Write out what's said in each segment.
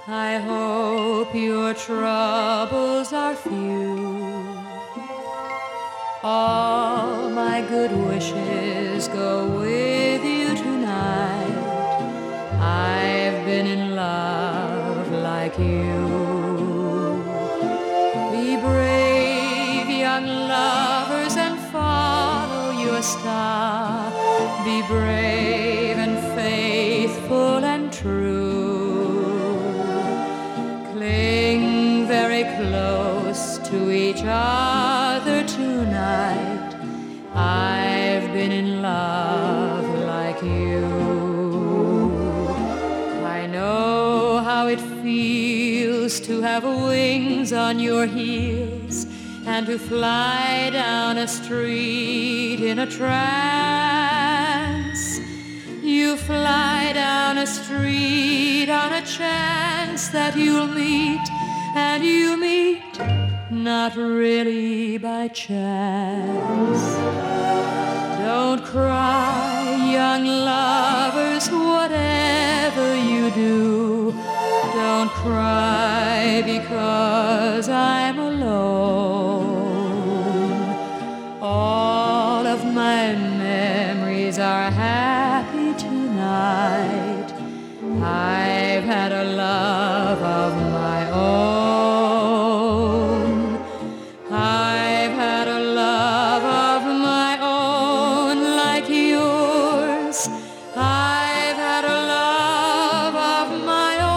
I hope your troubles are few. All my good wishes go with you tonight. I've been in love like you. Be brave, young lovers, and follow your star. Be brave and faithful and true. Cling very close to each other tonight. I've been in love like you. I know how it feels to have wings on your heels and to fly down a street in a trance. You fly down a street on a chance that you'll meet, and you meet not really by chance. Don't cry, young lovers, whatever you do. Don't cry because I'm alone. All of my memories are happy tonight. I've had a love of my own. I've had a love of my own like yours. I've had a love of my own.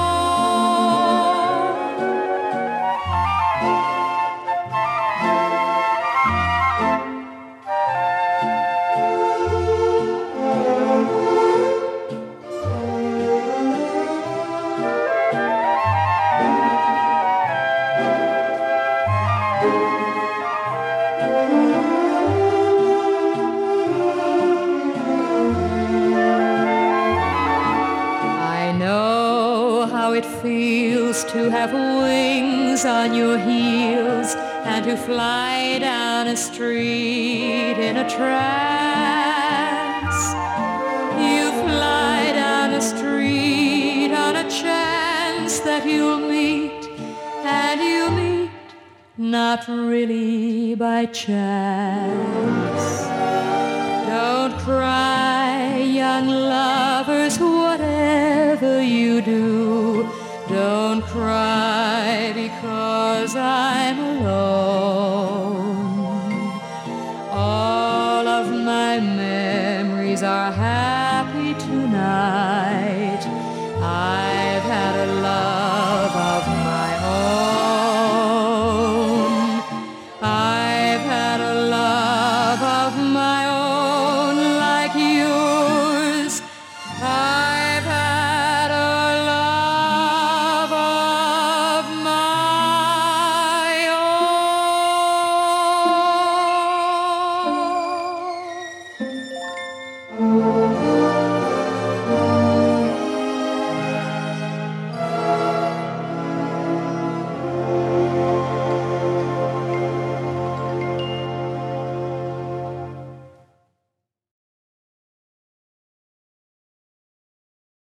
It feels to have wings on your heels and to fly down a street in a trance. You fly down a street on a chance that you'll meet, and you meet not really by chance. Don't cry, young lovers, whatever you do. Don't cry because I'm alone. All of my memories are